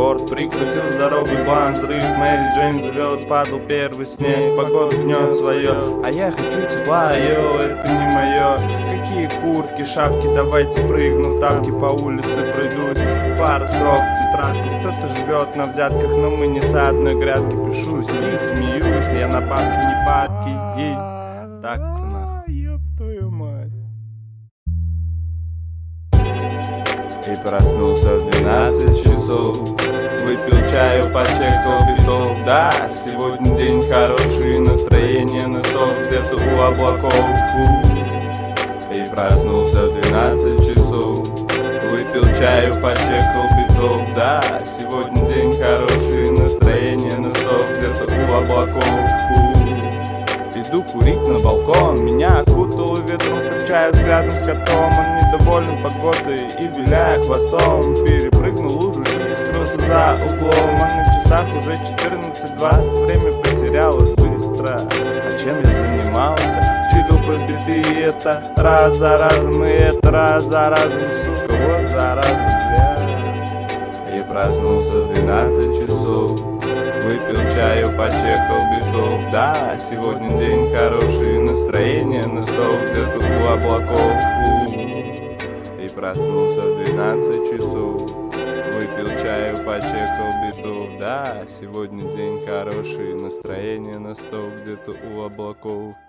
торт. Прикрутил здоровый бант, взрыв, Мэри Джейн зовет, падал первый снег, погода гнет свое, а я хочу тепла, йоу, это не мое. Какие куртки, шапки, давайте прыгну в тапки, по улице пройдусь, пара строк в тетрадке. Кто-то живет на взятках, но мы не с одной грядки. Пишу стих, смеюсь, я на бабки не падки. И так-то нахуй, ёб твою мать. И проснулся в 12 часов, выпил чаю, почекал битов. Да, сегодня день хороший, настроение на стол где-то у облаков. И проснулся в 12 часов, выпил чаю, почекал битов. Да, сегодня день хороший, настроение на стол где-то у облаков. Иду курить на балкон, меня окутало ветром, встречаю взглядом с котом. Он недоволен погодой и, виляя хвостом, перепрыгнул лужу и скрылся за углом. А на часах уже 14:20, время потерялось быстро. А чем я занимался? Чудо победы, это раз за разом, и это раз за разом, сука, вот зараза, бля. И проснулся в 12 часов, выпил чаю, почекал битов. Да, сегодня день хороший, настроение на стол где-то у облаков. И проснулся в 12 часов, выпил чаю, почекал битов. Да, сегодня день хороший, настроение на стол где-то у облаков.